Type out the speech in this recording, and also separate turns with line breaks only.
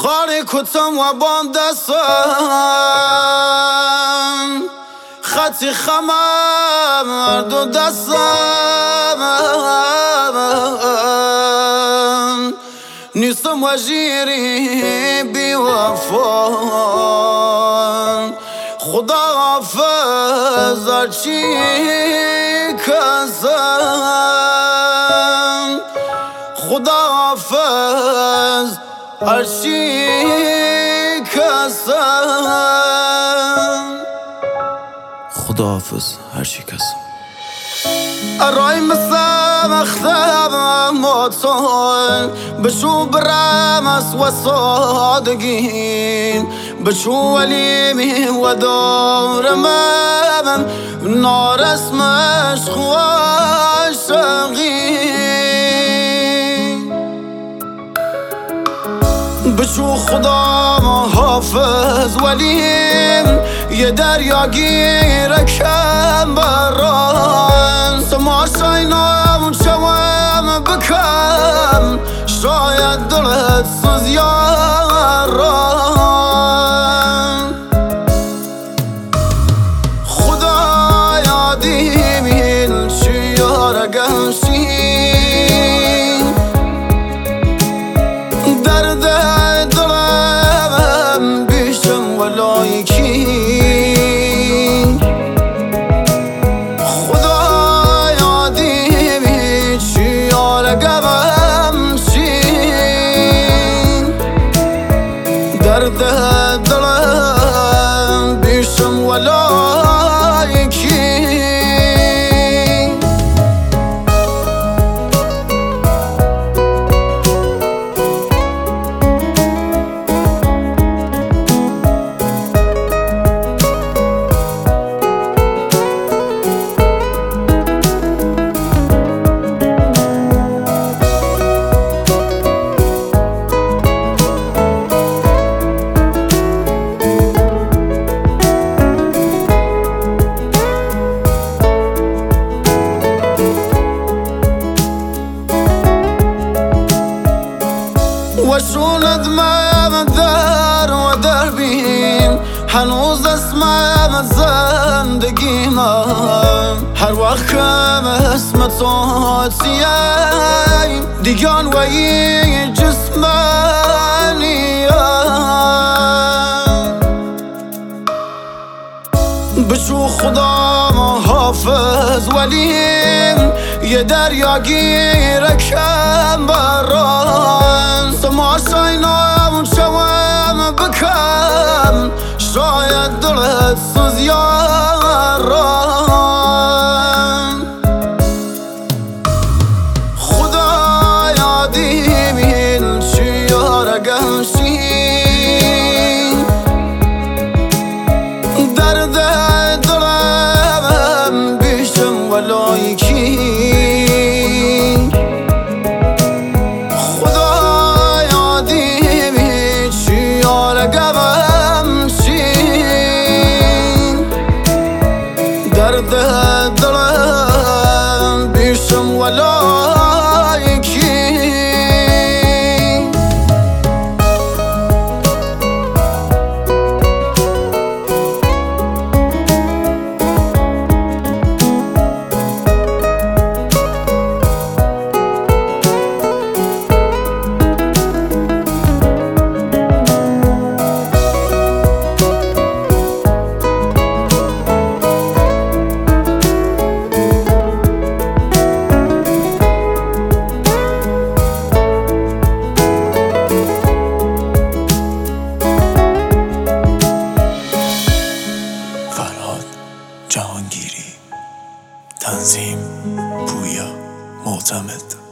خاری کتم و بام دستم خطی خمر دو دستم نیستم و جیری بی وفا خدا حافظ هرچی کسم خدا حافظ هرچی کسم
خدا حافظ هرچی کسم
رای مسام اختم موتون بشو برام اس وصادقين بشو وليمي ودور امام نار اسمش خواشقين بشو خدا حافظ ولیم یه دریا گیرکم بران سماشاینام شوام بکم شاید دلت سوزیاران خدا یادیم این چیار گمشین درد دلم بیشم ولایکی خدا یادیم این چیار گمشین درد دلم بیشم ولایکی وشون ادمام در و دربیم هنوز اسمم زندگیم هر وقت کم اسم تو تیم دیگان و یه جسمانیم بشو خدا حافظ ولیم یه دریا گیرکم بران سماشاینام شوام بکم شاید دلت سوزیاران خدا یادیم این چیار گمشین درد دلم بیشم ولایکی خدا یادیم این چیار گمشین درد دلم بیشم ولایکی
جهانگیری تنظیم پویا معتمد